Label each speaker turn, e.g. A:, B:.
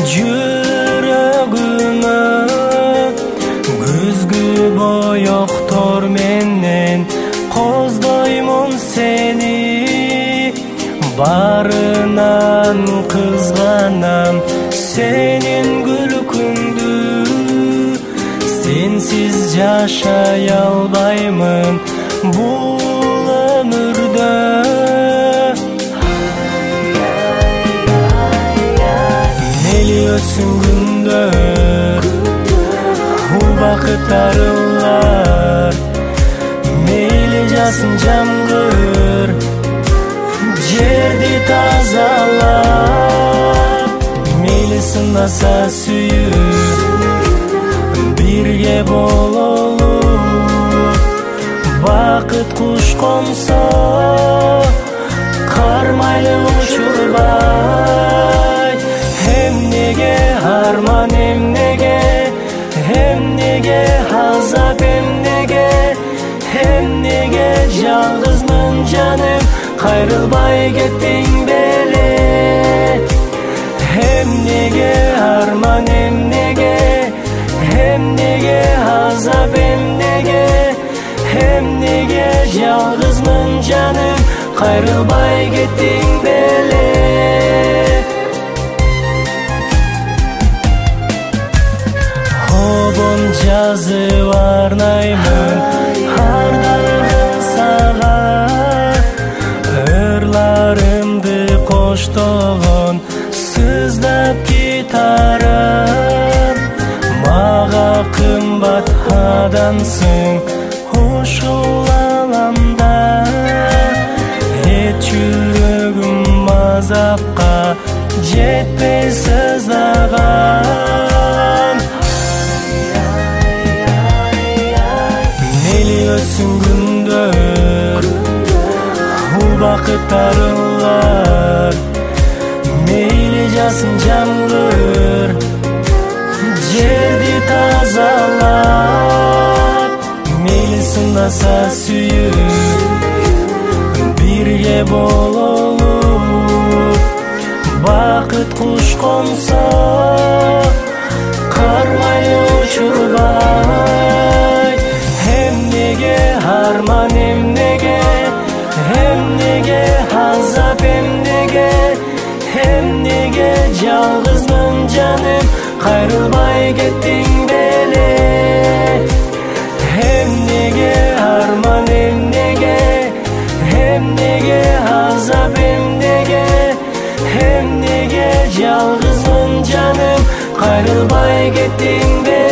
A: жүрөгүмө күзгү боёктор менен коздоймун сени, барынан кызганам сенин күлкүңдү, сенсиз жашай албаймын бул өмүрдө. Мейли өтсүн күндөр, убакыттар ылар, мейли жаасын жамгыр, жерди тазалап, мейли сынаса сүйүп, бирге бололу. Бакыт куш консо, кармайлы учурбай. Эмнеге арман, эмнеге азап, эмнеге жалгызмын жаным, кайрылбай кеттиң беле. Эмнеге арман, эмнеге азап, эмнеге жалгызмын жаным, кайрылбай кеттиң беле. Обон жазып арнаймын ардагым сага, ырларымды коштогон сыздап гитарам. Мага кымбат адамсың ушул аламда, эт жүрөгүм азапка жетпей сыздаган. Мейли өтсүн күндөр, убакыттар ылар, мейли жаасын жамгыр, жерди тазалап, мейли сынаса сүйүп, бирге бололу. Бакыт куш консо, кармайлы учурбай. Эмнеге арман, эмнеге азап, эмнеге жалгызмын жаным, кайрылбай кеттиң беле. Эмнеге арман, эмнеге азап, эмнеге жалгызмын жаным, кайрылбай кеттиң беле.